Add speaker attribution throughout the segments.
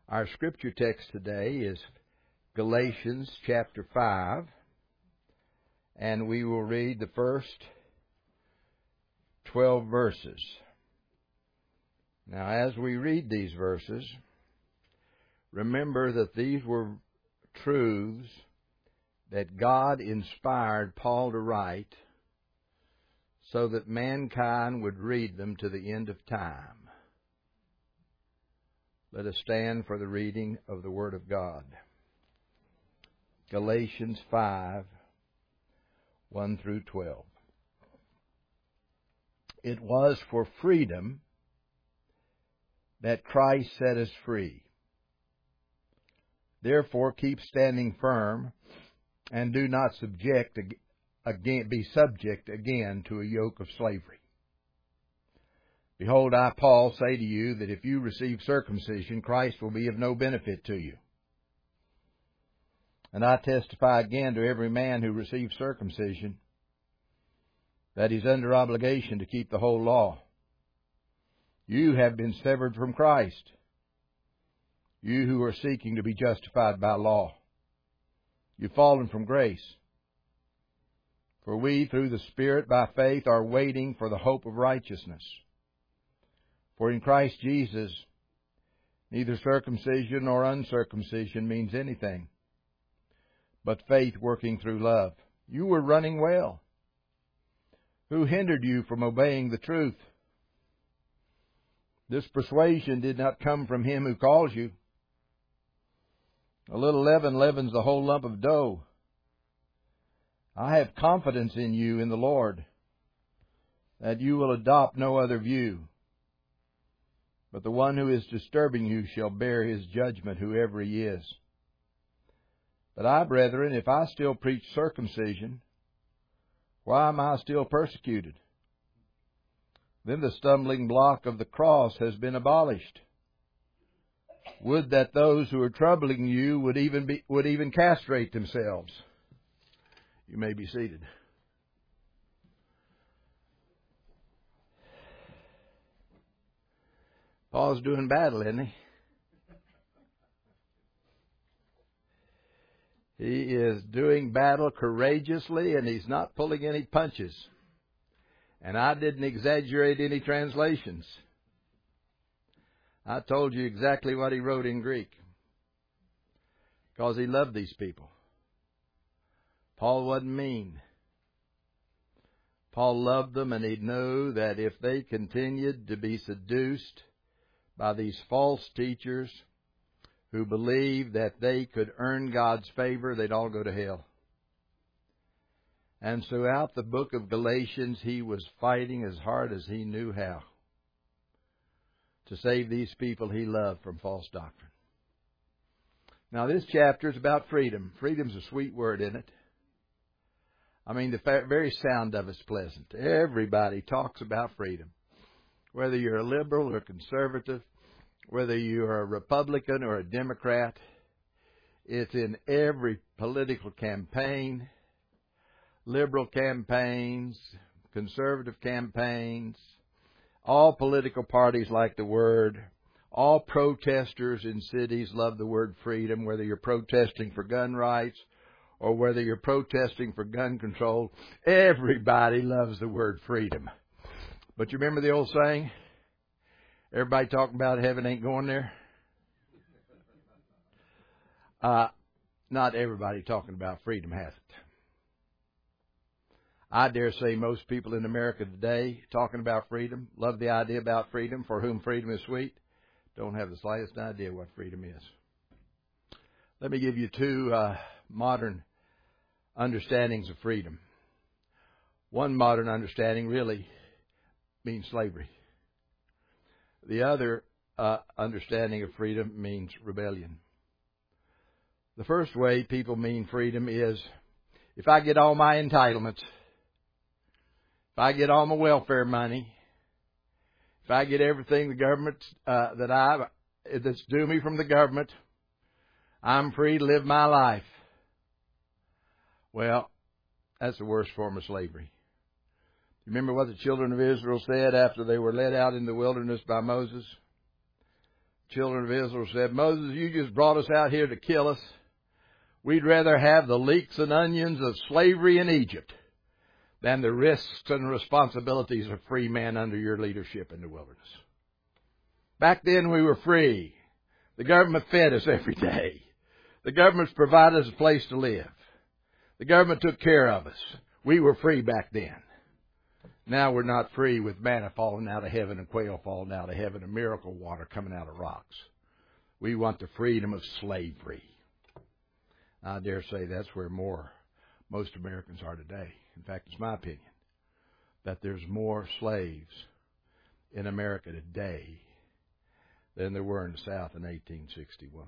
Speaker 1: Our scripture text today is Galatians chapter 5, and we will read the first 12 verses. Now, as we read these verses, remember that these were truths that God inspired Paul to write so that mankind would read them to the end of time. Let us stand for the reading of the Word of God. Galatians 5, 1 through 12. It was for freedom that Christ set us free. Therefore, keep standing firm and do not be subject again to a yoke of slavery. Behold, I, Paul, say to you that if you receive circumcision, Christ will be of no benefit to you. And I testify again to every man who receives circumcision that he's under obligation to keep the whole law. You have been severed from Christ, you who are seeking to be justified by law. You've fallen from grace. For we, through the Spirit, by faith, are waiting for the hope of righteousness. For in Christ Jesus, neither circumcision nor uncircumcision means anything, but faith working through love. You were running well. Who hindered you from obeying the truth? This persuasion did not come from him who calls you. A little leaven leavens the whole lump of dough. I have confidence in you in the Lord, that you will adopt no other view. But the one who is disturbing you shall bear his judgment, whoever he is. But I, brethren, if I still preach circumcision, why am I still persecuted? Then the stumbling block of the cross has been abolished. Would that those who are troubling you would even castrate themselves. You may be seated. Paul's doing battle, isn't he? He is doing battle courageously, and he's not pulling any punches. And I didn't exaggerate any translations. I told you exactly what he wrote in Greek, because he loved these people. Paul wasn't mean. Paul loved them, and he knew that if they continued to be seduced by these false teachers who believed that they could earn God's favor, they'd all go to hell. And throughout the book of Galatians, he was fighting as hard as he knew how to save these people he loved from false doctrine. Now, this chapter is about freedom. Freedom's a sweet word, isn't it? I mean, the very sound of it's pleasant. Everybody talks about freedom. Whether you're a liberal or conservative, whether you're a Republican or a Democrat, it's in every political campaign, liberal campaigns, conservative campaigns. All political parties like the word. All protesters in cities love the word freedom, whether you're protesting for gun rights or whether you're protesting for gun control. Everybody loves the word freedom. But you remember the old saying? Everybody talking about heaven ain't going there? Not everybody talking about freedom has it. I dare say most people in America today talking about freedom, love the idea about freedom, for whom freedom is sweet, don't have the slightest idea what freedom is. Let me give you two modern understandings of freedom. One modern understanding really means slavery. The other understanding of freedom means rebellion. The first way people mean freedom is, if I get all my entitlements, if I get all my welfare money, if I get everything the government that's due me from the government, I'm free to live my life. Well, that's the worst form of slavery. Remember what the children of Israel said after they were led out in the wilderness by Moses? children of Israel said, Moses, you just brought us out here to kill us. We'd rather have the leeks and onions of slavery in Egypt than the risks and responsibilities of free men under your leadership in the wilderness. Back then we were free. The government fed us every day. The government provided us a place to live. The government took care of us. We were free back then. Now we're not free with manna falling out of heaven and quail falling out of heaven and miracle water coming out of rocks. We want the freedom of slavery. I dare say that's where most Americans are today. In fact, it's my opinion that there's more slaves in America today than there were in the South in 1861.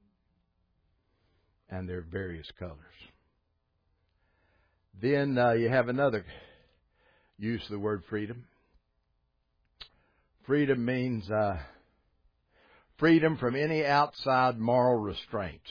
Speaker 1: And they're various colors. Then you have another use of the word freedom. Freedom means freedom from any outside moral restraints.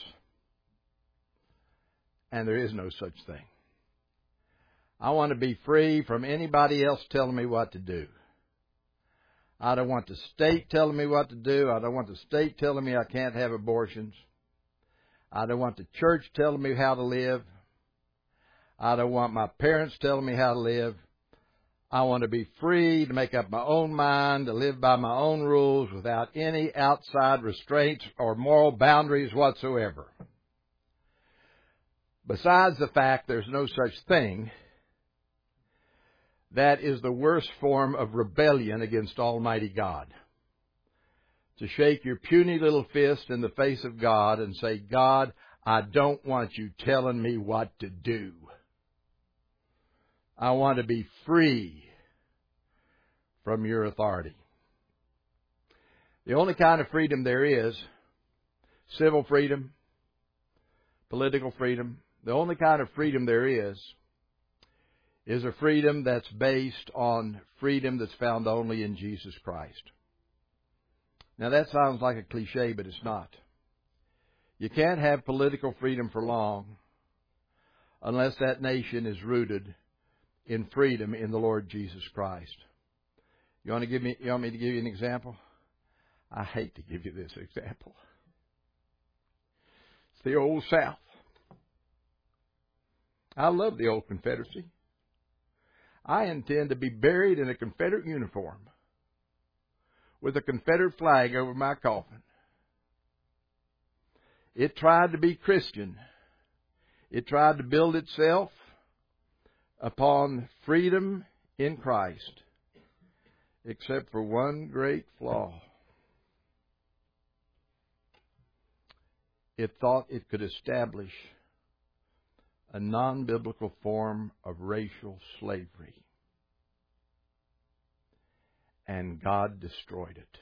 Speaker 1: And there is no such thing. I want to be free from anybody else telling me what to do. I don't want the state telling me what to do. I don't want the state telling me I can't have abortions. I don't want the church telling me how to live. I don't want my parents telling me how to live. I want to be free to make up my own mind, to live by my own rules without any outside restraints or moral boundaries whatsoever. Besides the fact there's no such thing, that is the worst form of rebellion against Almighty God. To shake your puny little fist in the face of God and say, God, I don't want you telling me what to do. I want to be free from your authority. The only kind of freedom there is, civil freedom, political freedom, the only kind of freedom there is a freedom that's based on freedom that's found only in Jesus Christ. Now that sounds like a cliche, but it's not. You can't have political freedom for long unless that nation is rooted in freedom in the Lord Jesus Christ. You want me to give you an example? I hate to give you this example. It's the old South. I love the old Confederacy. I intend to be buried in a Confederate uniform with a Confederate flag over my coffin. It tried to be Christian. It tried to build itself upon freedom in Christ, except for one great flaw. It thought it could establish a non-biblical form of racial slavery. And God destroyed it.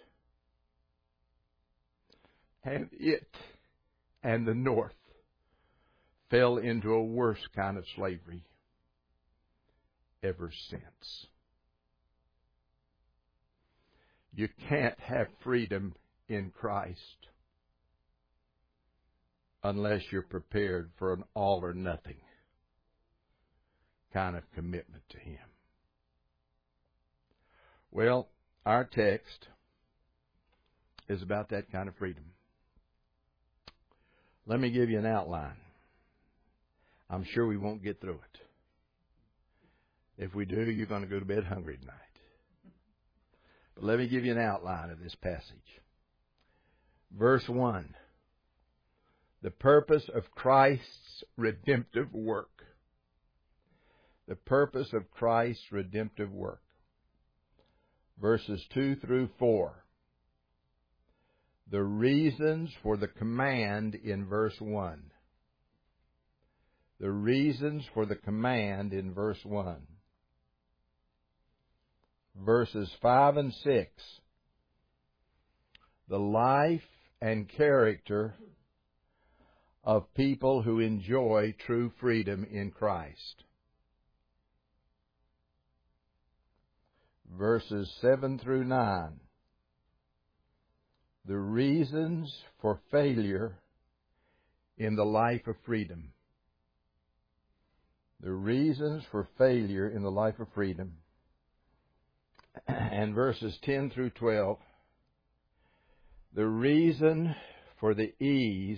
Speaker 1: And it and the North fell into a worse kind of slavery ever since. You can't have freedom in Christ unless you're prepared for an all or nothing kind of commitment to Him. Well, our text is about that kind of freedom. Let me give you an outline. I'm sure we won't get through it. If we do, you're going to go to bed hungry tonight. But let me give you an outline of this passage. Verse 1. The purpose of Christ's redemptive work. The purpose of Christ's redemptive work. Verses 2 through 4. The reasons for the command in verse 1. The reasons for the command in verse 1. Verses 5 and 6. The life and character of people who enjoy true freedom in Christ. Verses 7 through 9. The reasons for failure in the life of freedom. The reasons for failure in the life of freedom. And verses 10 through 12. the reason for the ease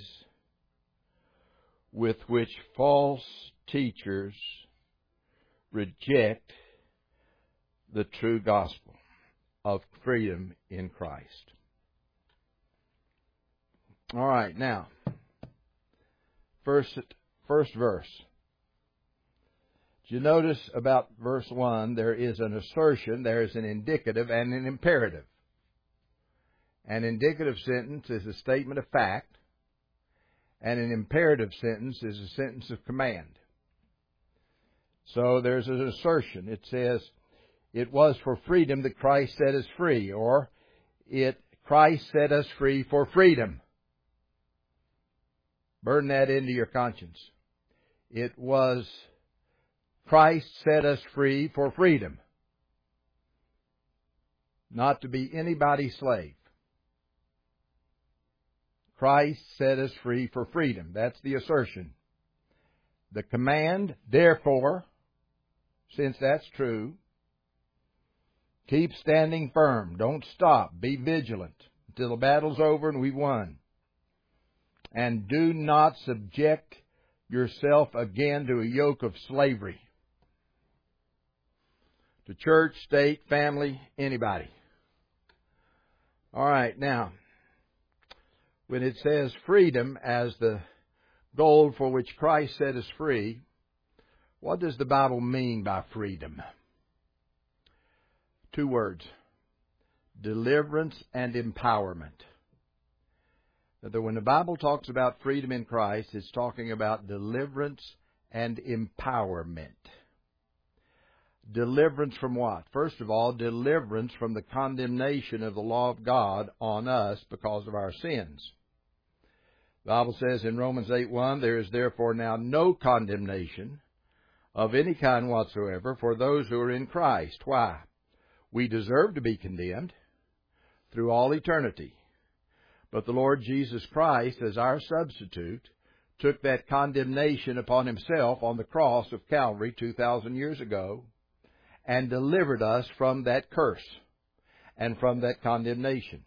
Speaker 1: with which false teachers reject the true gospel of freedom in Christ. All right, now, first verse. Did you notice about verse 1, there is an assertion, there is an indicative and an imperative. An indicative sentence is a statement of fact, and an imperative sentence is a sentence of command. So there's an assertion. It says, it was for freedom that Christ set us free, or Christ set us free for freedom. Burn that into your conscience. It was Christ set us free for freedom. Not to be anybody's slave. Christ set us free for freedom. That's the assertion. The command, therefore, since that's true, keep standing firm. Don't stop. Be vigilant until the battle's over and we've won. And do not subject yourself again to a yoke of slavery. To church, state, family, anybody. All right, now, when it says freedom as the goal for which Christ set us free, what does the Bible mean by freedom? Two words: deliverance and empowerment. That when the Bible talks about freedom in Christ, it's talking about deliverance and empowerment. Deliverance from what? First of all, deliverance from the condemnation of the law of God on us because of our sins. The Bible says in Romans 8:1, there is therefore now no condemnation of any kind whatsoever for those who are in Christ. Why? We deserve to be condemned through all eternity. But the Lord Jesus Christ, as our substitute, took that condemnation upon Himself on the cross of Calvary 2,000 years ago and delivered us from that curse and from that condemnation.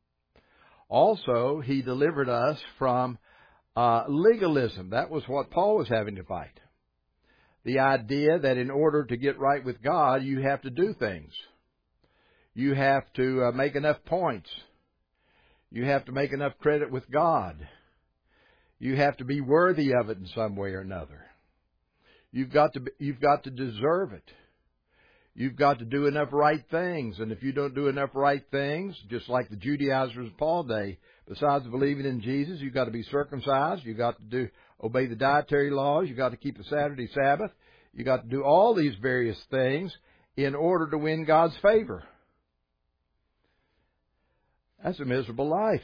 Speaker 1: Also, He delivered us from legalism. That was what Paul was having to fight. The idea that in order to get right with God, you have to do things. You have to make enough points. You have to make enough credit with God. You have to be worthy of it in some way or another. You've got to deserve it. You've got to do enough right things. And if you don't do enough right things, just like the Judaizers of Paul's day, besides believing in Jesus, you've got to be circumcised. You've got to obey the dietary laws. You've got to keep the Saturday Sabbath. You've got to do all these various things in order to win God's favor. That's a miserable life.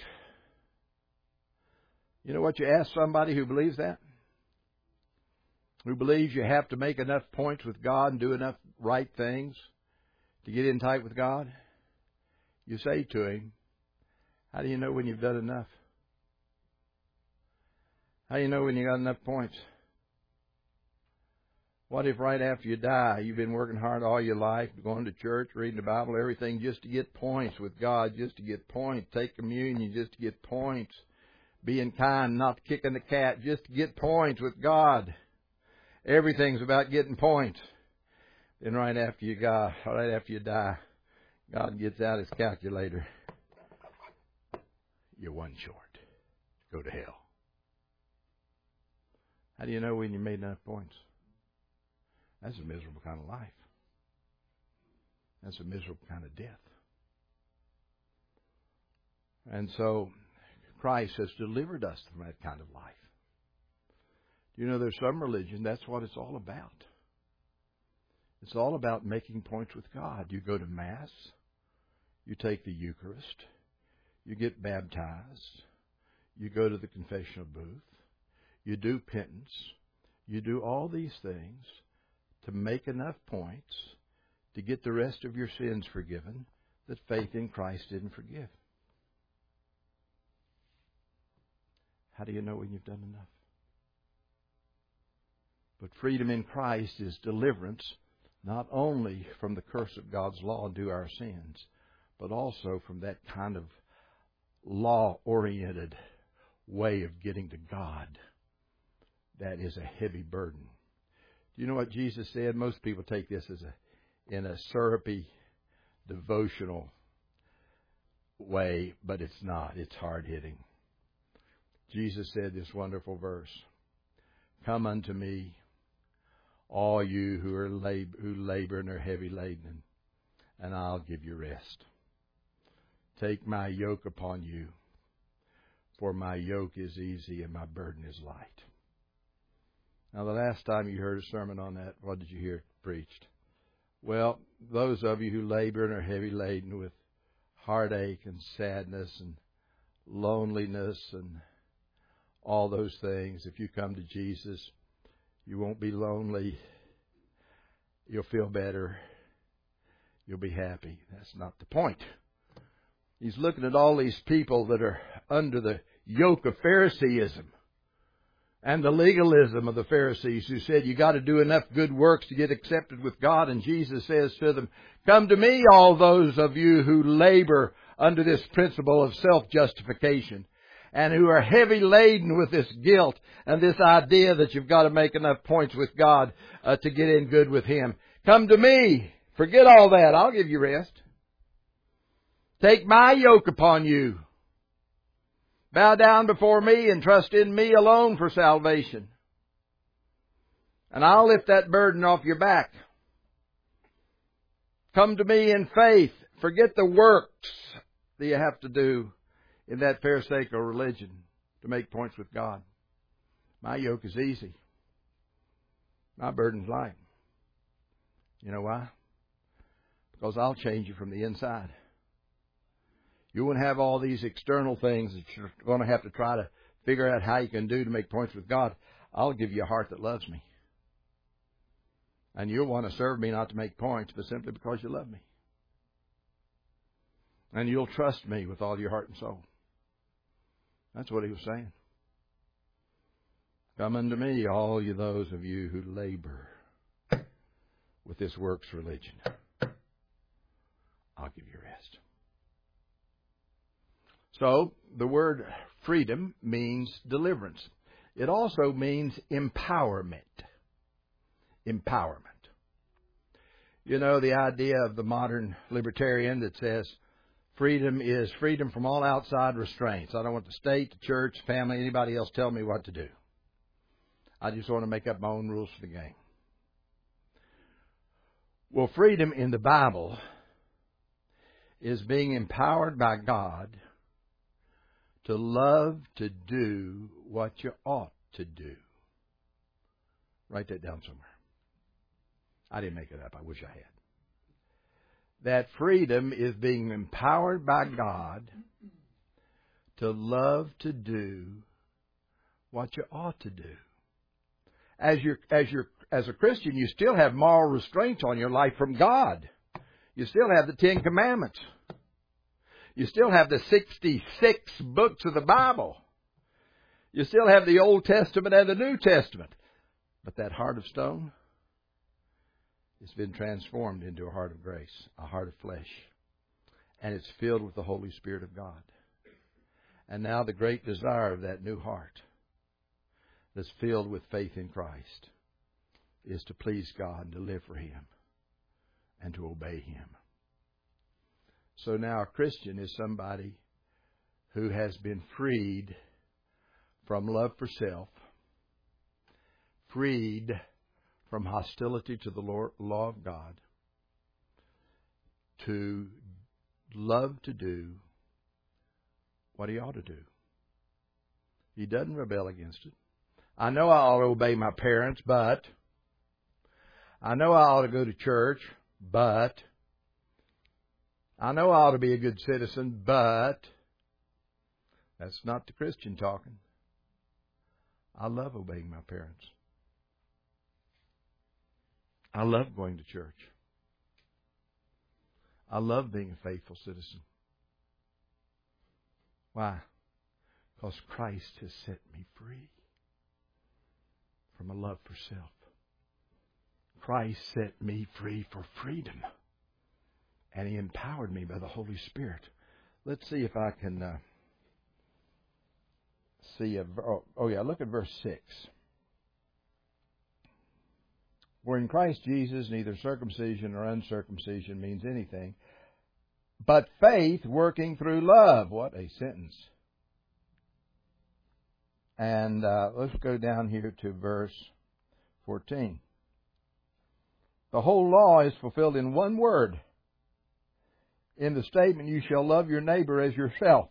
Speaker 1: You know what you ask somebody who believes that? Who believes you have to make enough points with God and do enough right things to get in tight with God? You say to him, how do you know when you've done enough? How do you know when you got enough points? What if right after you die, you've been working hard all your life, going to church, reading the Bible, everything, just to get points with God, just to get points, take communion, just to get points, being kind, not kicking the cat, just to get points with God. Everything's about getting points. Then right after you die, God gets out His calculator. You're one short. Go to hell. How do you know when you made enough points? That's a miserable kind of life. That's a miserable kind of death. And so Christ has delivered us from that kind of life. You know, there's some religion, that's what it's all about. It's all about making points with God. You go to Mass, you take the Eucharist, you get baptized, you go to the confessional booth, you do penance, you do all these things to make enough points to get the rest of your sins forgiven that faith in Christ didn't forgive. How do you know when you've done enough? But freedom in Christ is deliverance, not only from the curse of God's law due our sins, but also from that kind of law-oriented way of getting to God, that is a heavy burden. Do you know what Jesus said? Most people take this as in a syrupy, devotional way, but it's not. It's hard-hitting. Jesus said this wonderful verse, "Come unto me, all you who labor and are heavy laden, and I'll give you rest. Take my yoke upon you, for my yoke is easy and my burden is light." Now, the last time you heard a sermon on that, what did you hear preached? Well, those of you who labor and are heavy laden with heartache and sadness and loneliness and all those things, if you come to Jesus, you won't be lonely. You'll feel better. You'll be happy. That's not the point. He's looking at all these people that are under the yoke of Phariseeism and the legalism of the Pharisees, who said you got to do enough good works to get accepted with God. And Jesus says to them, "Come to me, all those of you who labor under this principle of self-justification and who are heavy laden with this guilt and this idea that you've got to make enough points with God to get in good with Him. Come to me. Forget all that. I'll give you rest. Take my yoke upon you. Bow down before me and trust in me alone for salvation. And I'll lift that burden off your back. Come to me in faith. Forget the works that you have to do in that Pharisaical religion to make points with God. My yoke is easy. My burden's light. You know why? Because I'll change you from the inside. You won't have all these external things that you're going to have to try to figure out how you can do to make points with God. I'll give you a heart that loves me. And you'll want to serve me not to make points, but simply because you love me. And you'll trust me with all your heart and soul. That's what he was saying. Come unto me, all you those of you who labor with this works religion. I'll give you rest. So, the word freedom means deliverance. It also means empowerment. Empowerment. You know, the idea of the modern libertarian that says freedom is freedom from all outside restraints. I don't want the state, the church, family, anybody else tell me what to do. I just want to make up my own rules for the game. Well, freedom in the Bible is being empowered by God to love to do what you ought to do. Write that down somewhere. I didn't make it up. I wish I had. That freedom is being empowered by God to love to do what you ought to do. As a Christian, you still have moral restraints on your life from God. You still have the 10 Commandments. You still have the 66 books of the Bible. You still have the Old Testament and the New Testament. But that heart of stone has been transformed into a heart of grace, a heart of flesh. And it's filled with the Holy Spirit of God. And now the great desire of that new heart that's filled with faith in Christ is to please God and to live for Him and to obey Him. So now a Christian is somebody who has been freed from love for self, freed from hostility to the law of God, to love to do what he ought to do. He doesn't rebel against it. I know I ought to obey my parents, but I know I ought to go to church, but I know I ought to be a good citizen, but that's not the Christian talking. I love obeying my parents. I love going to church. I love being a faithful citizen. Why? Because Christ has set me free from a love for self. Christ set me free for freedom. And He empowered me by the Holy Spirit. Let's see if I can see. Look at verse 6. For in Christ Jesus neither circumcision nor uncircumcision means anything, but faith working through love. What a sentence. And let's go down here to verse 14. The whole law is fulfilled in one word, in the statement, you shall love your neighbor as yourself.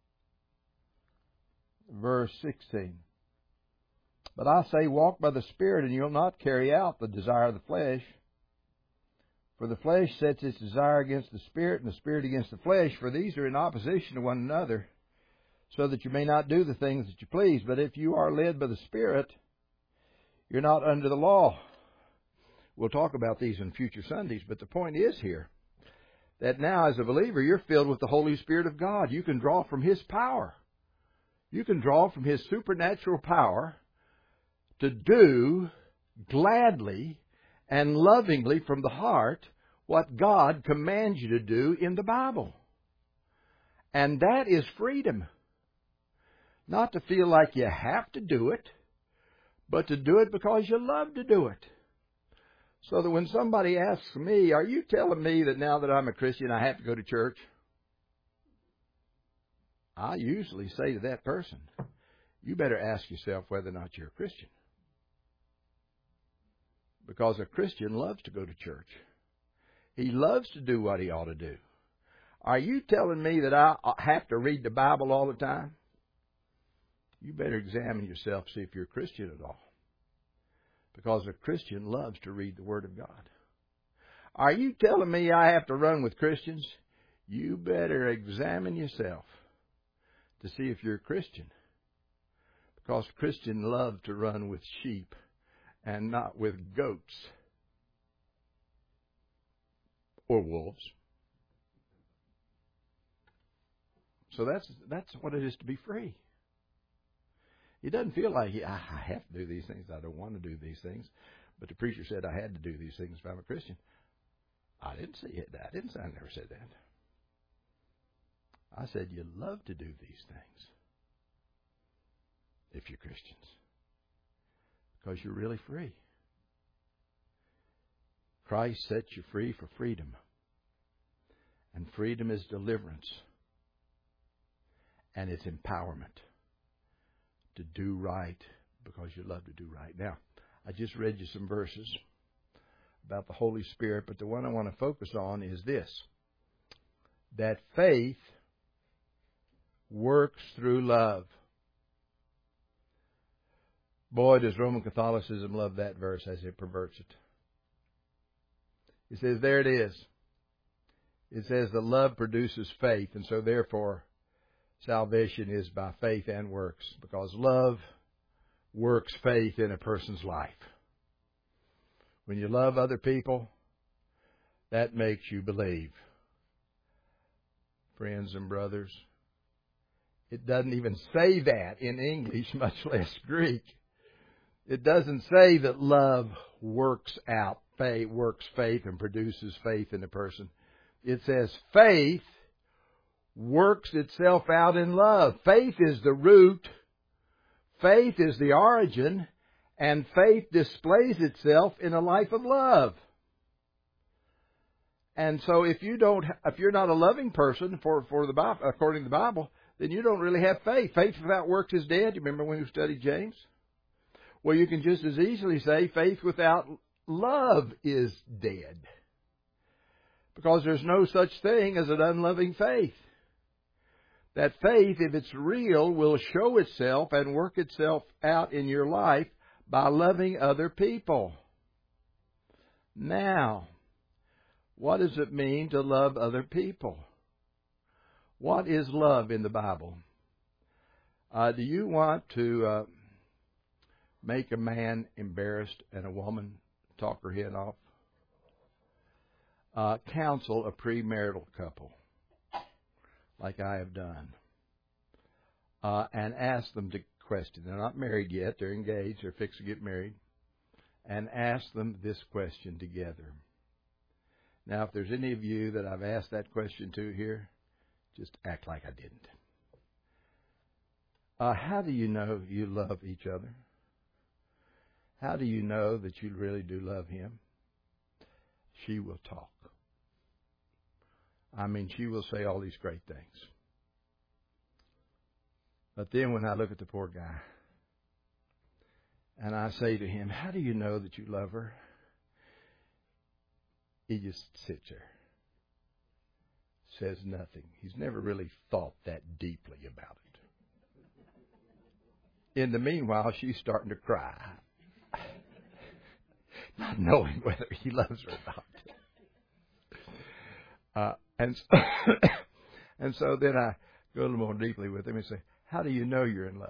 Speaker 1: Verse 16. But I say, walk by the Spirit, and you'll not carry out the desire of the flesh. For the flesh sets its desire against the Spirit, and the Spirit against the flesh, for these are in opposition to one another, so that you may not do the things that you please. But if you are led by the Spirit, you're not under the law. We'll talk about these in future Sundays, but the point is here that now as a believer, you're filled with the Holy Spirit of God. You can draw from His power. You can draw from His supernatural power to do gladly and lovingly from the heart what God commands you to do in the Bible. And that is freedom. Not to feel like you have to do it, but to do it because you love to do it. So that when somebody asks me, are you telling me that now that I'm a Christian I have to go to church? I usually say to that person, you better ask yourself whether or not you're a Christian. Because a Christian loves to go to church. He loves to do what he ought to do. Are you telling me that I have to read the Bible all the time? You better examine yourself, see if you're a Christian at all. Because a Christian loves to read the Word of God. Are you telling me I have to run with Christians? You better examine yourself to see if you're a Christian. Because Christians love to run with sheep and not with goats or wolves. So that's what it is to be free. It doesn't feel like I have to do these things. I don't want to do these things. But the preacher said I had to do these things if I'm a Christian. I didn't say it. I never said that. I said you love to do these things if you're Christians. Because you're really free. Christ sets you free for freedom. And freedom is deliverance. And it's empowerment to do right because you love to do right. Now, I just read you some verses about the Holy Spirit, but the one I want to focus on is this, that faith works through love. Boy, does Roman Catholicism love that verse as it perverts it. It says, there it is. It says that love produces faith, and so therefore salvation is by faith and works, because love works faith in a person's life. When you love other people, that makes you believe. Friends and brothers, it doesn't even say that in English, much less Greek. It doesn't say that love works faith and produces faith in a person. It says faith works itself out in love. Faith is the root. Faith is the origin. And faith displays itself in a life of love. And so if you're not a loving person for the Bible, according to the Bible, then you don't really have faith. Faith without works is dead. You remember when you studied James? Well, you can just as easily say faith without love is dead. Because there's no such thing as an unloving faith. That faith, if it's real, will show itself and work itself out in your life by loving other people. Now, what does it mean to love other people? What is love in the Bible? Do you want to make a man embarrassed and a woman talk her head off? Counsel a premarital couple, like I have done, and ask them to question. They're not married yet. They're engaged. They're fixed to get married. And ask them this question together. Now, if there's any of you that I've asked that question to here, just act like I didn't. How do you know you love each other? How do you know that you really do love him? She will talk. I mean, she will say all these great things. But then when I look at the poor guy, and I say to him, how do you know that you love her? He just sits there, says nothing. He's never really thought that deeply about it. In the meanwhile, she's starting to cry, not knowing whether he loves her or not. And so then I go a little more deeply with him and say, how do you know you're in love?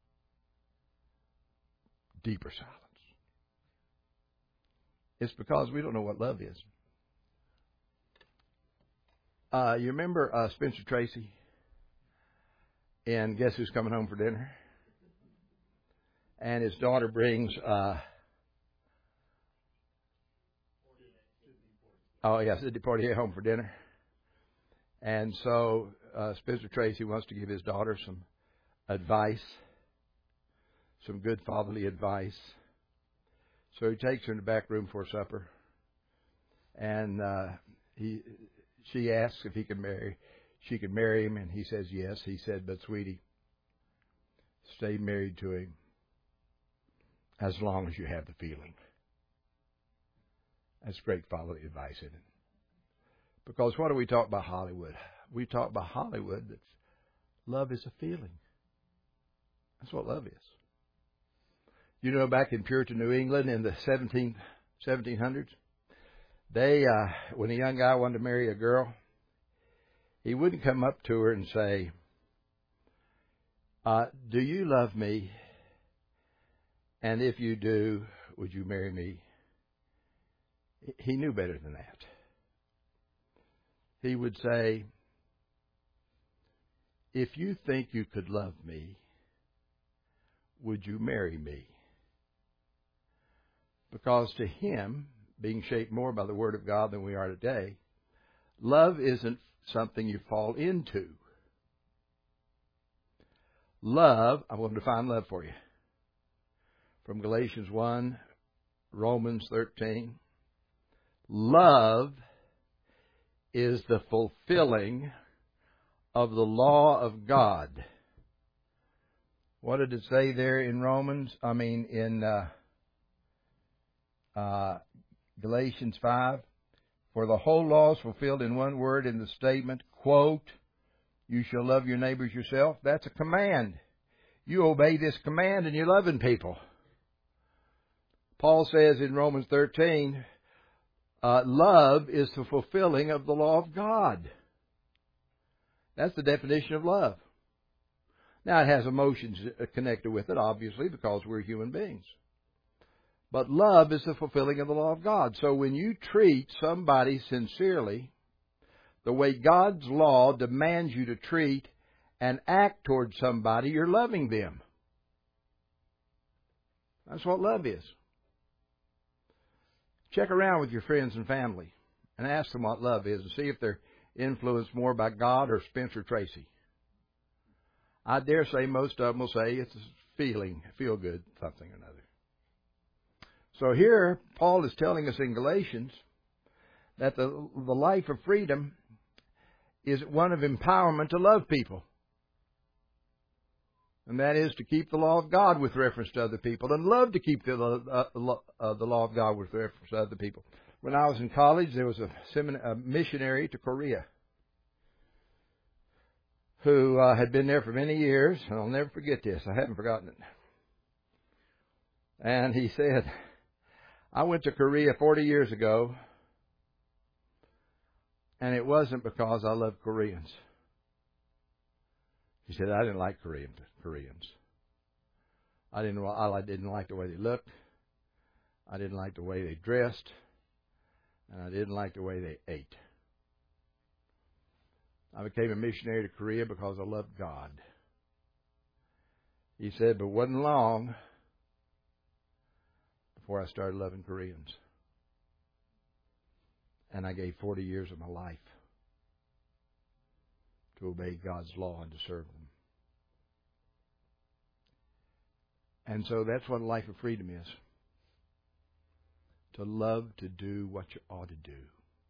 Speaker 1: Deeper silence. It's because we don't know what love is. You remember Spencer Tracy? And Guess Who's Coming Home for Dinner? And his daughter brings... Sidney Poitier home for dinner. And so Spencer Tracy wants to give his daughter some advice, some good fatherly advice. So he takes her in the back room for supper. And she asks if she can marry him, and he says yes. He said, but sweetie, stay married to him as long as you have the feeling. That's great fatherly advice, isn't it? Because what do we talk about Hollywood? We talk about Hollywood that love is a feeling. That's what love is. You know, back in Puritan New England in the 1700s, they, when a young guy wanted to marry a girl, he wouldn't come up to her and say, do you love me? And if you do, would you marry me? He knew better than that. He would say, if you think you could love me, would you marry me? Because to him, being shaped more by the Word of God than we are today, love isn't something you fall into. Love, I want to define love for you. From Galatians 1, Romans 13. Love is the fulfilling of the law of God. What did it say there in Galatians 5? For the whole law is fulfilled in one word in the statement, quote, you shall love your neighbors yourself. That's a command. You obey this command and you're loving people. Paul says in Romans 13, love is the fulfilling of the law of God. That's the definition of love. Now, it has emotions connected with it, obviously, because we're human beings. But love is the fulfilling of the law of God. So when you treat somebody sincerely, the way God's law demands you to treat and act towards somebody, you're loving them. That's what love is. Check around with your friends and family and ask them what love is and see if they're influenced more by God or Spencer Tracy. I dare say most of them will say it's a feeling, feel good, something or another. So here, Paul is telling us in Galatians that the life of freedom is one of empowerment to love people. And that is to keep the law of God with reference to other people and love to keep the law of God with reference to other people. When I was in college, there was a missionary to Korea who had been there for many years, and I'll never forget this. I haven't forgotten it. And he said, I went to Korea 40 years ago, and it wasn't because I loved Koreans. He said, I didn't like Koreans. I didn't like the way they looked. I didn't like the way they dressed. And I didn't like the way they ate. I became a missionary to Korea because I loved God. He said, but it wasn't long before I started loving Koreans. And I gave 40 years of my life to obey God's law and to serve them. And so that's what a life of freedom is. To love to do what you ought to do.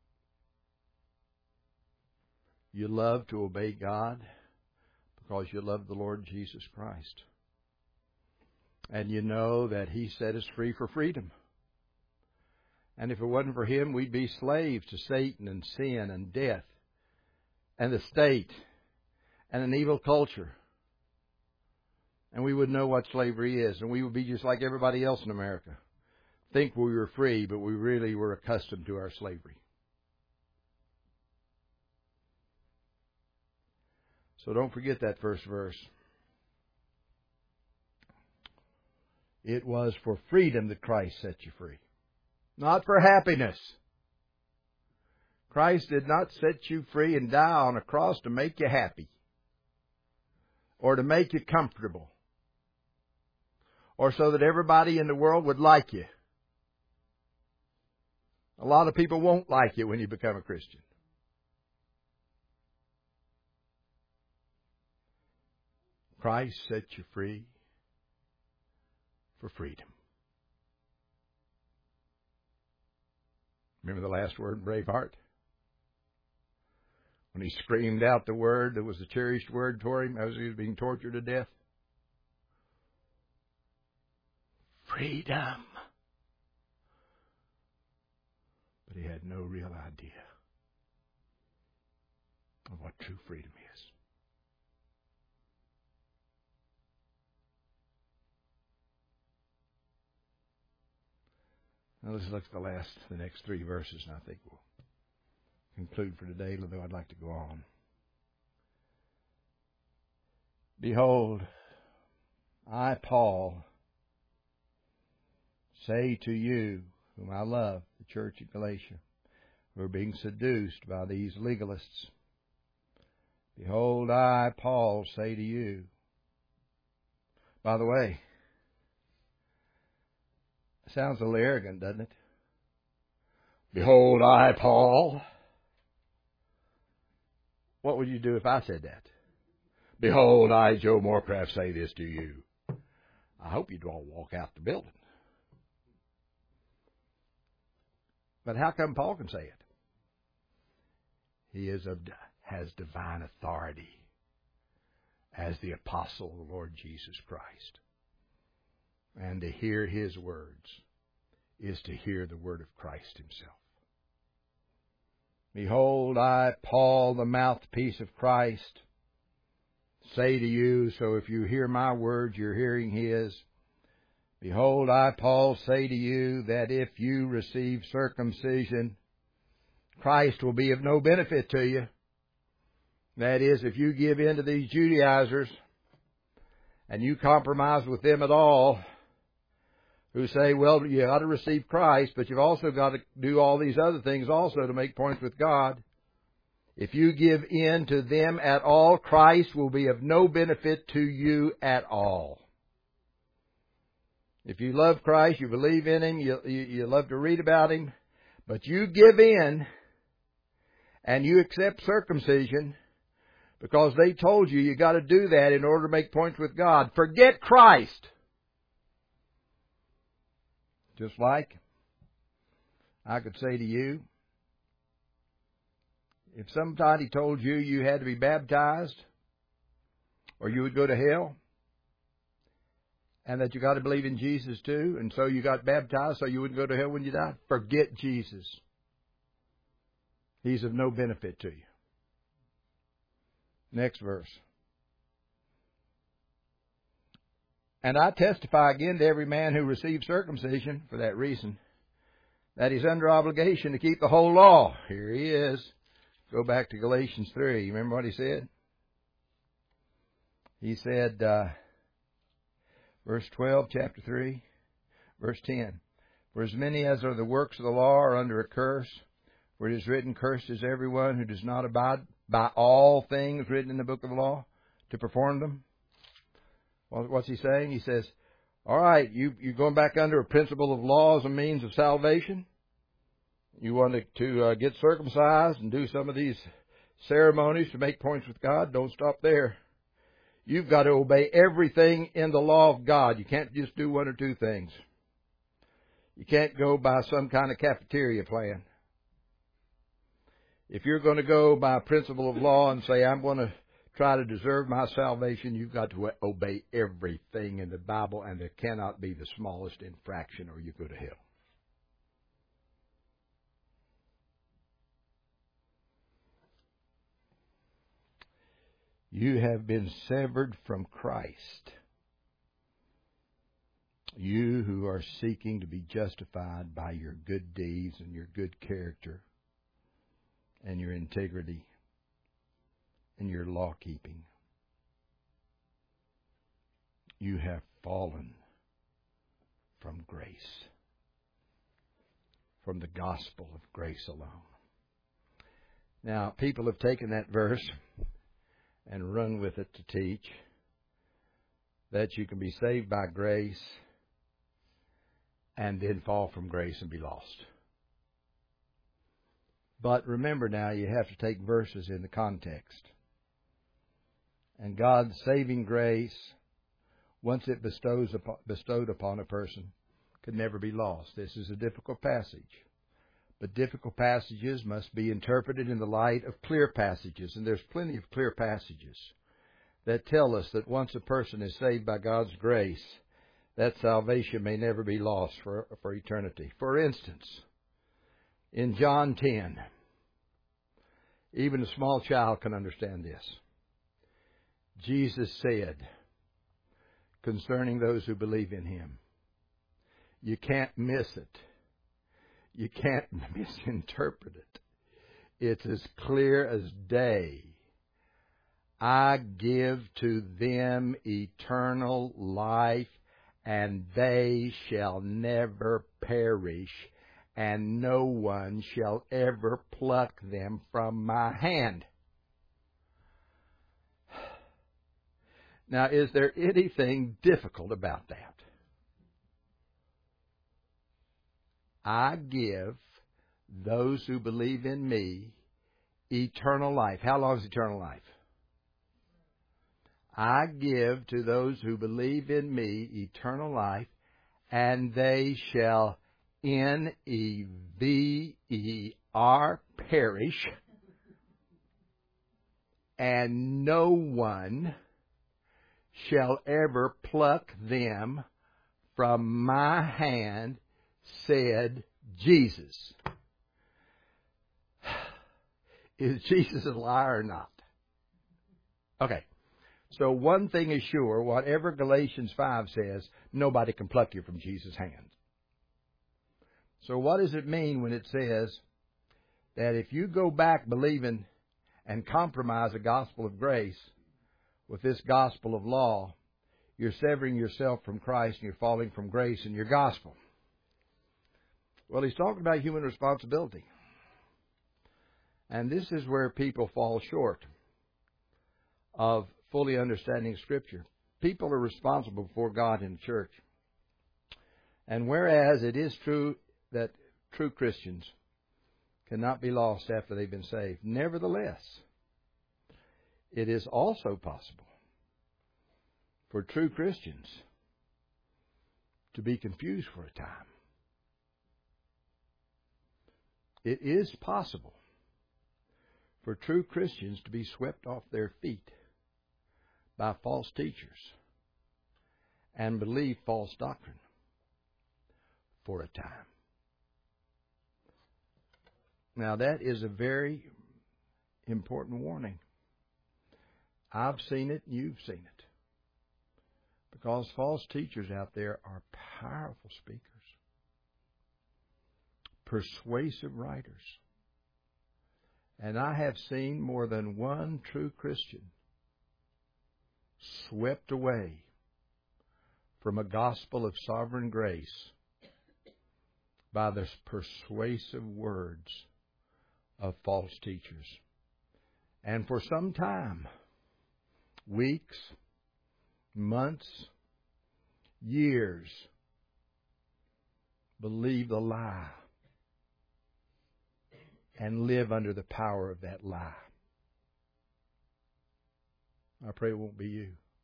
Speaker 1: You love to obey God because you love the Lord Jesus Christ. And you know that He set us free for freedom. And if it wasn't for Him, we'd be slaves to Satan and sin and death and the state and an evil culture. And we wouldn't know what slavery is. And we would be just like everybody else in America. Think we were free, but we really were accustomed to our slavery. So don't forget that first verse. It was for freedom that Christ set you free. Not for happiness. Christ did not set you free and die on a cross to make you happy. Or to make you comfortable. Or so that everybody in the world would like you. A lot of people won't like you when you become a Christian. Christ set you free for freedom. Remember the last word in Braveheart? When he screamed out the word that was the cherished word for him as he was being tortured to death? Freedom. But he had no real idea of what true freedom is. Now let's look at the next 3 verses, and I think we'll conclude for today, although I'd like to go on. Behold, I, Paul, say to you, whom I love, the church at Galatia, who are being seduced by these legalists. Behold, I, Paul, say to you. By the way, it sounds a little arrogant, doesn't it? Behold, I, Paul. What would you do if I said that? Behold, I, Joe Morecraft, say this to you. I hope you'd all walk out the building. But how come Paul can say it? He has divine authority as the apostle of the Lord Jesus Christ. And to hear His words is to hear the word of Christ Himself. Behold, I, Paul, the mouthpiece of Christ, say to you, so if you hear my words, you're hearing His. Behold, I, Paul, say to you that if you receive circumcision, Christ will be of no benefit to you. That is, if you give in to these Judaizers and you compromise with them at all, who say, well, you ought to receive Christ, but you've also got to do all these other things also to make points with God. If you give in to them at all, Christ will be of no benefit to you at all. If you love Christ, you believe in Him, you love to read about Him, but you give in and you accept circumcision because they told you you got to do that in order to make points with God, forget Christ. Just like I could say to you, if somebody told you you had to be baptized or you would go to hell, and that you got to believe in Jesus too, and so you got baptized so you wouldn't go to hell when you died, forget Jesus. He's of no benefit to you. Next verse. And I testify again to every man who receives circumcision, for that reason, that he's under obligation to keep the whole law. Here he is. Go back to Galatians 3. You remember what he said? He said, verse 12, chapter 3, verse 10. For as many as are the works of the law are under a curse, for it is written, cursed is everyone who does not abide by all things written in the book of the law to perform them. What's he saying? He says, all right, you're going back under a principle of law as a means of salvation. You want to get circumcised and do some of these ceremonies to make points with God. Don't stop there. You've got to obey everything in the law of God. You can't just do one or two things. You can't go by some kind of cafeteria plan. If you're going to go by a principle of law and say, I'm going to try to deserve my salvation, you've got to obey everything in the Bible, and there cannot be the smallest infraction or you go to hell. You have been severed from Christ. You who are seeking to be justified by your good deeds and your good character and your integrity and your law keeping. You have fallen from grace, from the gospel of grace alone. Now, people have taken that verse and run with it to teach that you can be saved by grace and then fall from grace and be lost. But remember now, you have to take verses in the context. And God's saving grace, once it bestowed upon a person, could never be lost. This is a difficult passage. But difficult passages must be interpreted in the light of clear passages. And there's plenty of clear passages that tell us that once a person is saved by God's grace, that salvation may never be lost for eternity. For instance, in John 10, even a small child can understand this. Jesus said concerning those who believe in Him, you can't miss it. You can't misinterpret it. It's as clear as day. I give to them eternal life, and they shall never perish, and no one shall ever pluck them from my hand. Now, is there anything difficult about that? I give those who believe in me eternal life. How long is eternal life? I give to those who believe in me eternal life, and they shall N-E-V-E-R perish, and no one shall ever pluck them from my hand, said Jesus. Is Jesus a liar or not? Okay. So one thing is sure, whatever Galatians 5 says, nobody can pluck you from Jesus' hand. So what does it mean when it says that if you go back believing and compromise the gospel of grace with this gospel of law, you're severing yourself from Christ and you're falling from grace in your gospel? Well, he's talking about human responsibility. And this is where people fall short of fully understanding Scripture. People are responsible before God in the church. And whereas it is true that true Christians cannot be lost after they've been saved, nevertheless, it is also possible for true Christians to be confused for a time. It is possible for true Christians to be swept off their feet by false teachers and believe false doctrine for a time. Now, that is a very important warning. I've seen it, and you've seen it. Because false teachers out there are powerful speakers, persuasive writers. And I have seen more than one true Christian swept away from a gospel of sovereign grace by the persuasive words of false teachers. And for some time, weeks, months, years, believe the lie and live under the power of that lie. I pray it won't be you.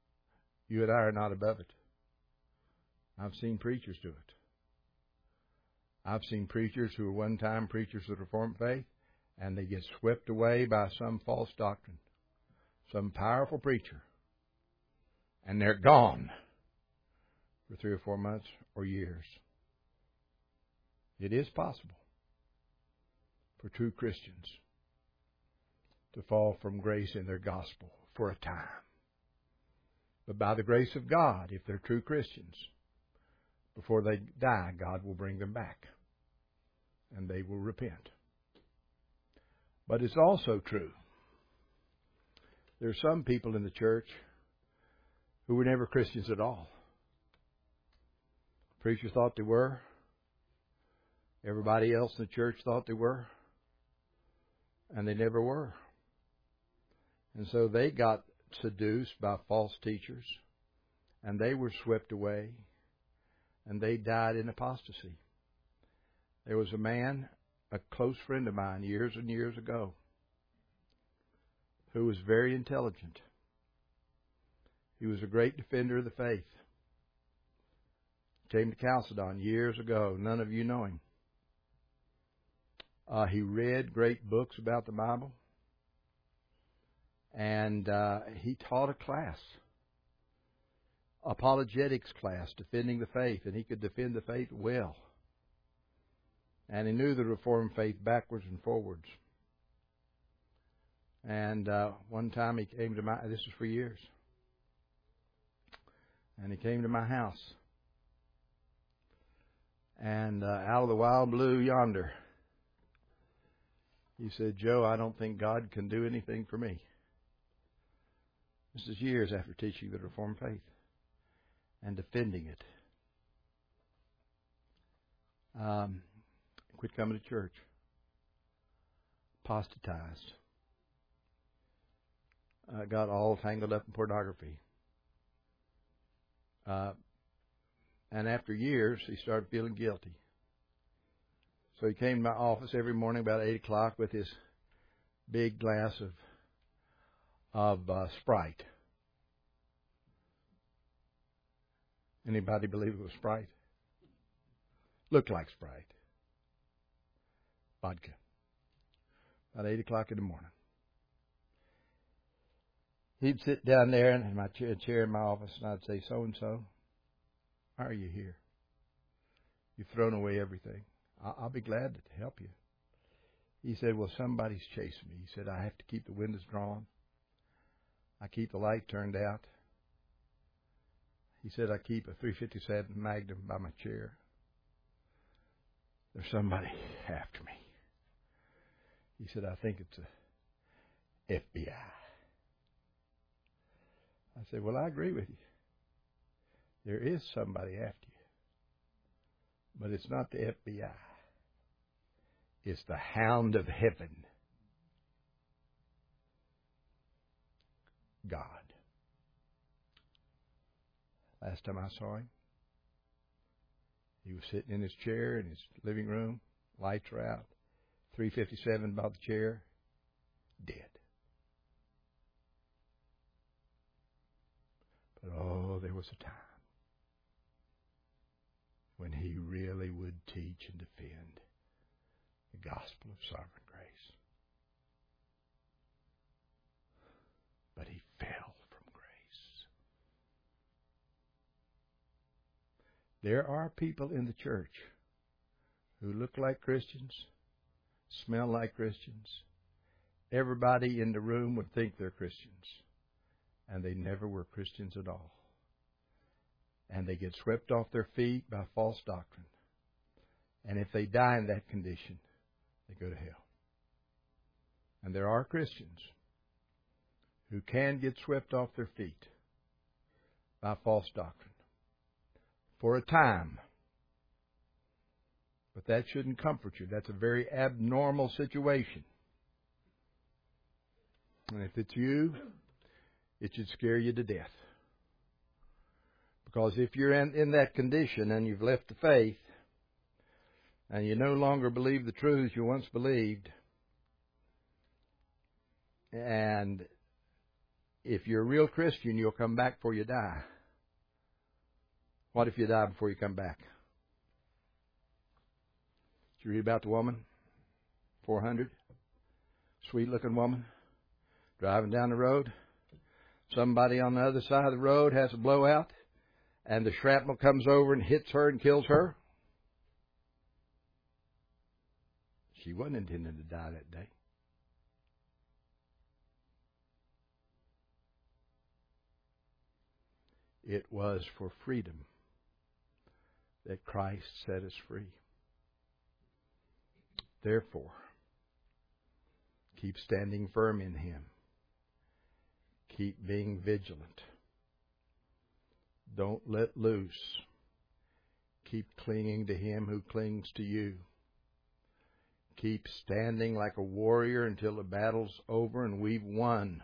Speaker 1: You and I are not above it. I've seen preachers do it. I've seen preachers who were one-time preachers of the Reformed faith, and they get swept away by some false doctrine, some powerful preacher, and they're gone for 3 or 4 months or years. It is possible for true Christians to fall from grace in their gospel for a time. But by the grace of God, if they're true Christians, before they die, God will bring them back, and they will repent. But it's also true, there are some people in the church who were never Christians at all. Preacher thought they were. Everybody else in the church thought they were. And they never were. And so they got seduced by false teachers, and they were swept away, and they died in apostasy. There was a man, a close friend of mine years and years ago, who was very intelligent. He was a great defender of the faith. Came to Chalcedon years ago. None of you know him. He read great books about the Bible. And he taught a class, apologetics class, defending the faith. And he could defend the faith well. And he knew the Reformed faith backwards and forwards. And one time he came to this was for years. And he came to my house. And out of the wild blue yonder, he said, "Joe, I don't think God can do anything for me." This is years after teaching the Reformed faith and defending it. Quit coming to church. Apostatized. Got all tangled up in pornography. And after years, he started feeling guilty. So he came to my office every morning about 8 o'clock with his big glass of Sprite. Anybody believe it was Sprite? Looked like Sprite. Vodka. About 8 o'clock in the morning. He'd sit down there in my chair in my office, and I'd say, "So-and-so, why are you here? You've thrown away everything. I'll be glad to help you." He said, "Well, somebody's chasing me." He said, "I have to keep the windows drawn. I keep the light turned out." He said, "I keep a .357 Magnum by my chair. There's somebody after me." He said, "I think it's a FBI." I said, "Well, I agree with you. There is somebody after you. But it's not the FBI. It's the hound of heaven, God." Last time I saw him, he was sitting in his chair in his living room. Lights were out. .357 by the chair. Dead. But oh, there was a time when he really would teach and defend the gospel of sovereign grace. But he fell from grace. There are people in the church who look like Christians, smell like Christians. Everybody in the room would think they're Christians, and they never were Christians at all. And they get swept off their feet by false doctrine. And if they die in that condition, they go to hell. And there are Christians who can get swept off their feet by false doctrine for a time. But that shouldn't comfort you. That's a very abnormal situation. And if it's you, it should scare you to death. Because if you're in that condition and you've left the faith and you no longer believe the truths you once believed, and if you're a real Christian, you'll come back before you die. What if you die before you come back? Did you read about the woman? 400? Sweet-looking woman. Driving down the road. Somebody on the other side of the road has a blowout. And the shrapnel comes over and hits her and kills her. She wasn't intending to die that day. It was for freedom that Christ set us free. Therefore, keep standing firm in Him. Keep being vigilant. Don't let loose. Keep clinging to Him who clings to you. Keep standing like a warrior until the battle's over and we've won.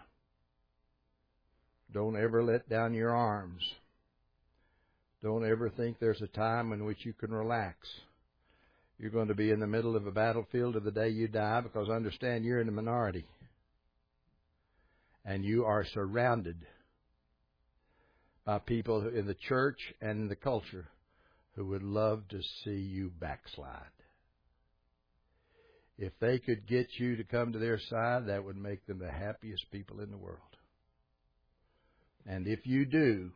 Speaker 1: Don't ever let down your arms. Don't ever think there's a time in which you can relax. You're going to be in the middle of a battlefield to the day you die, because understand you're in the minority. And you are surrounded by people in the church and in the culture who would love to see you backslide. If they could get you to come to their side, that would make them the happiest people in the world. And if you do,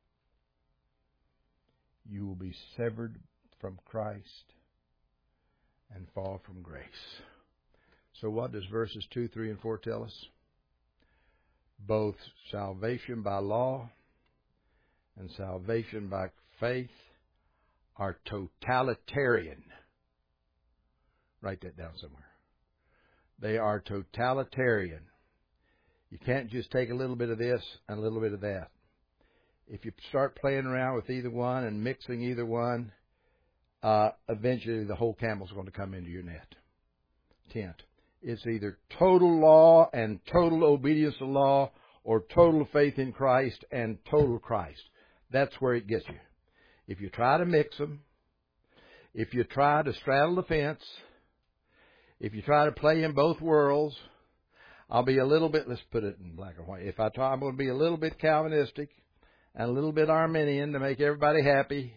Speaker 1: you will be severed from Christ and fall from grace. So what does verses 2, 3, and 4 tell us? Both salvation by law and salvation by faith are totalitarian. Write that down somewhere. They are totalitarian. You can't just take a little bit of this and a little bit of that. If you start playing around with either one and mixing either one, eventually the whole camel's going to come into your tent. It's either total law and total obedience to law, or total faith in Christ and total Christ. That's where it gets you. If you try to mix them, if you try to straddle the fence, if you try to play in both worlds, I'll be a little bit, let's put it in black and white. I'm going to be a little bit Calvinistic and a little bit Arminian to make everybody happy.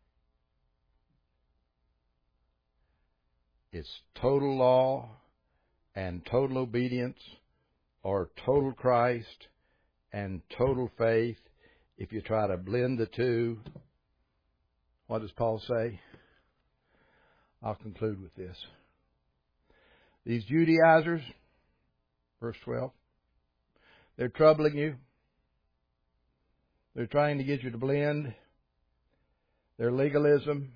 Speaker 1: It's total law and total obedience, or total Christ and total faith. If you try to blend the two, what does Paul say? I'll conclude with this. These Judaizers, verse 12, they're troubling you. They're trying to get you to blend their legalism,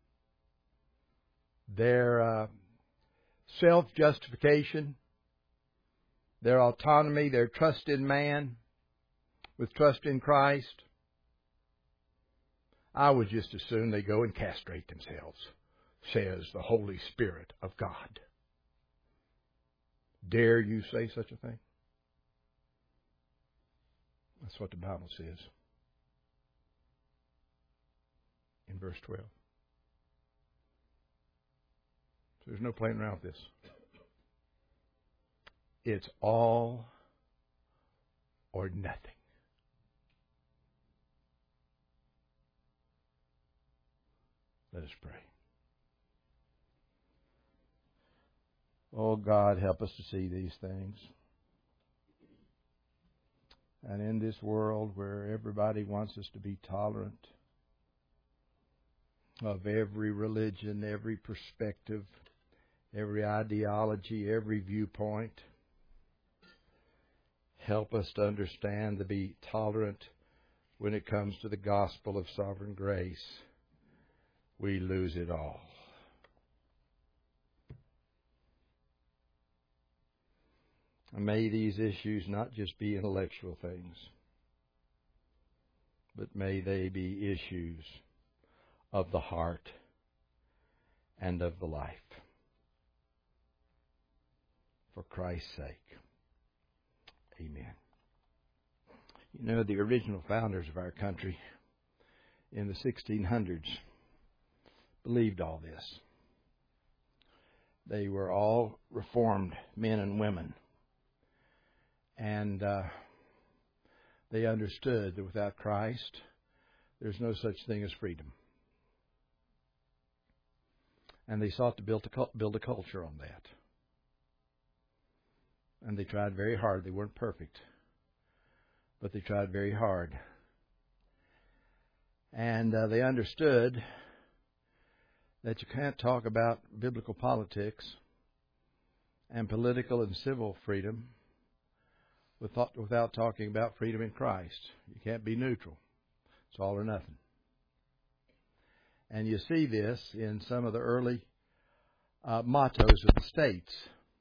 Speaker 1: their self-justification, their autonomy, their trust in man with trust in Christ. I would just as soon they go and castrate themselves, says the Holy Spirit of God. Dare you say such a thing? That's what the Bible says in verse 12. So there's no playing around with this. It's all or nothing. Let us pray. Oh, God, help us to see these things. And in this world where everybody wants us to be tolerant of every religion, every perspective, every ideology, every viewpoint, help us to understand to be tolerant when it comes to the gospel of sovereign grace. We lose it all. And may these issues not just be intellectual things, but may they be issues of the heart and of the life. For Christ's sake. Amen. You know, the original founders of our country in the 1600s believed all this. They were all Reformed men and women. And they understood that without Christ, there's no such thing as freedom. And they sought to build a culture on that. And they tried very hard. They weren't perfect, but they tried very hard. And they understood that you can't talk about biblical politics and political and civil freedom without talking about freedom in Christ. You can't be neutral. It's all or nothing. And you see this in some of the early mottos of the states.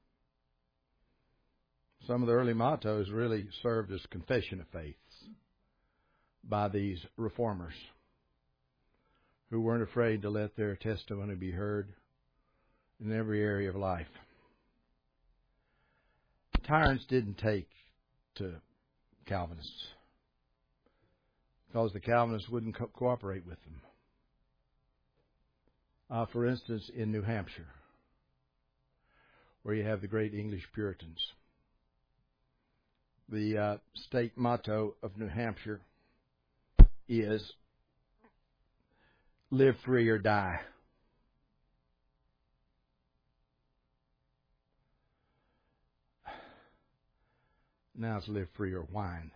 Speaker 1: Some of the early mottos really served as confession of faiths by these reformers who weren't afraid to let their testimony be heard in every area of life. Tyrants didn't take to Calvinists because the Calvinists wouldn't cooperate with them. For instance, in New Hampshire, where you have the great English Puritans, the state motto of New Hampshire is live free or die. Now it's live free or whine.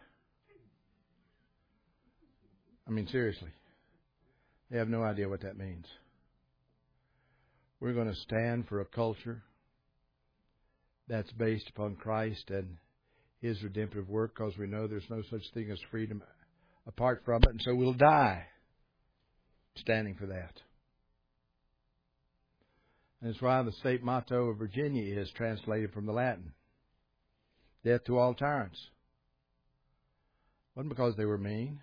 Speaker 1: I mean, seriously. They have no idea what that means. We're going to stand for a culture that's based upon Christ and His redemptive work, because we know there's no such thing as freedom apart from it, and so we'll die standing for that. And it's why the state motto of Virginia is translated from the Latin: death to all tyrants. It wasn't because they were mean.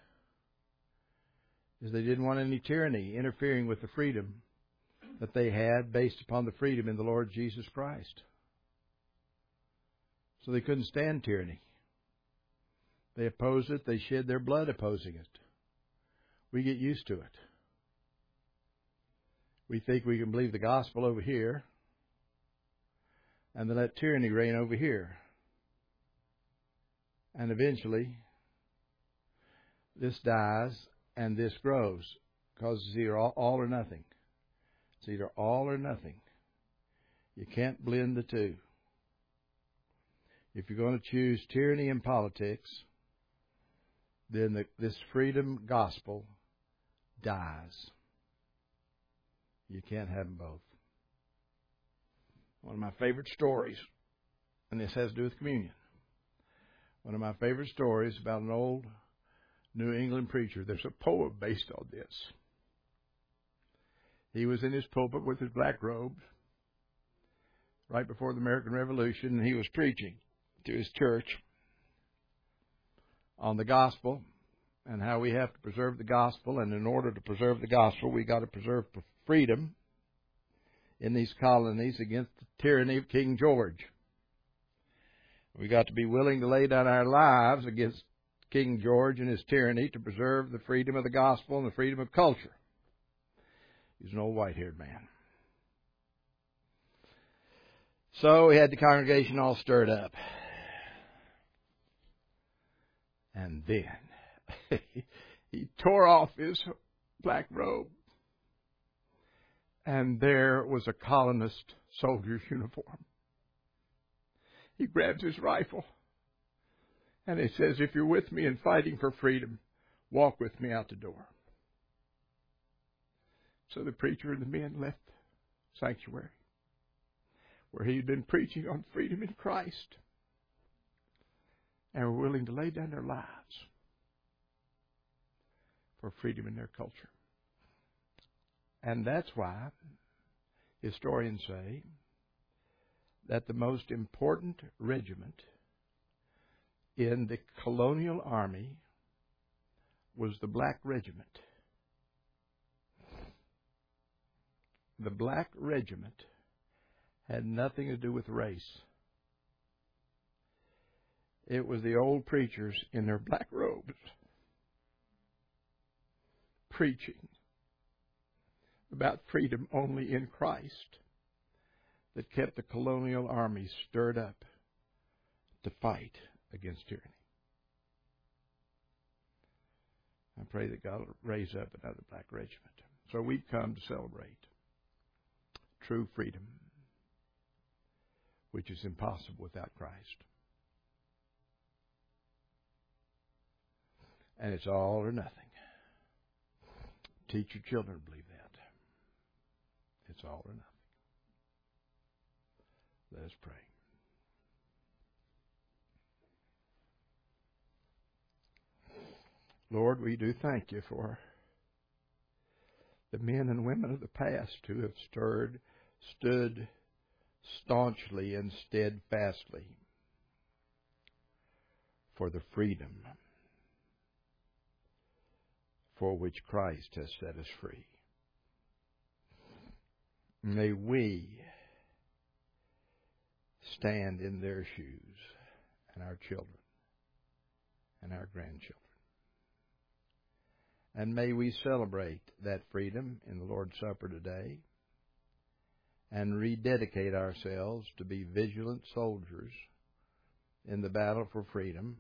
Speaker 1: Is they didn't want any tyranny interfering with the freedom that they had based upon the freedom in the Lord Jesus Christ. So they couldn't stand tyranny. They opposed it. They shed their blood opposing it. We get used to it. We think we can believe the gospel over here and then let tyranny reign over here. And eventually, this dies and this grows, because it's either all or nothing. It's either all or nothing. You can't blend the two. If you're going to choose tyranny in politics, then this freedom gospel dies. You can't have them both. One of my favorite stories, and this has to do with communion. One of my favorite stories about an old New England preacher. There's a poem based on this. He was in his pulpit with his black robe right before the American Revolution, and he was preaching to his church on the gospel and how we have to preserve the gospel, and in order to preserve the gospel, we got to preserve freedom in these colonies against the tyranny of King George. We got to be willing to lay down our lives against King George and his tyranny to preserve the freedom of the gospel and the freedom of culture. He's an old white-haired man. So he had the congregation all stirred up. And then he tore off his black robe. And there was a colonist soldier's uniform. He grabs his rifle. And he says, if you're with me in fighting for freedom, walk with me out the door. So the preacher and the men left the sanctuary, where he had been preaching on freedom in Christ, and were willing to lay down their lives for freedom in their culture. And that's why historians say that the most important regiment in the colonial army was the Black Regiment. The Black Regiment had nothing to do with race. It was the old preachers in their black robes preaching about freedom only in Christ that kept the colonial army stirred up to fight against tyranny. I pray that God will raise up another black regiment. So we've come to celebrate true freedom, which is impossible without Christ. And it's all or nothing. Teach your children to believe that. It's all or nothing. Let us pray. Lord, we do thank you for the men and women of the past who have stood staunchly and steadfastly for the freedom for which Christ has set us free. May we stand in their shoes, and our children and our grandchildren. And may we celebrate that freedom in the Lord's Supper today and rededicate ourselves to be vigilant soldiers in the battle for freedom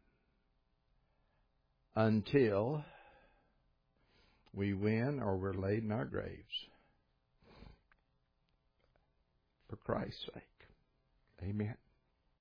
Speaker 1: until we win or we're laid in our graves. For Christ's sake. Amen.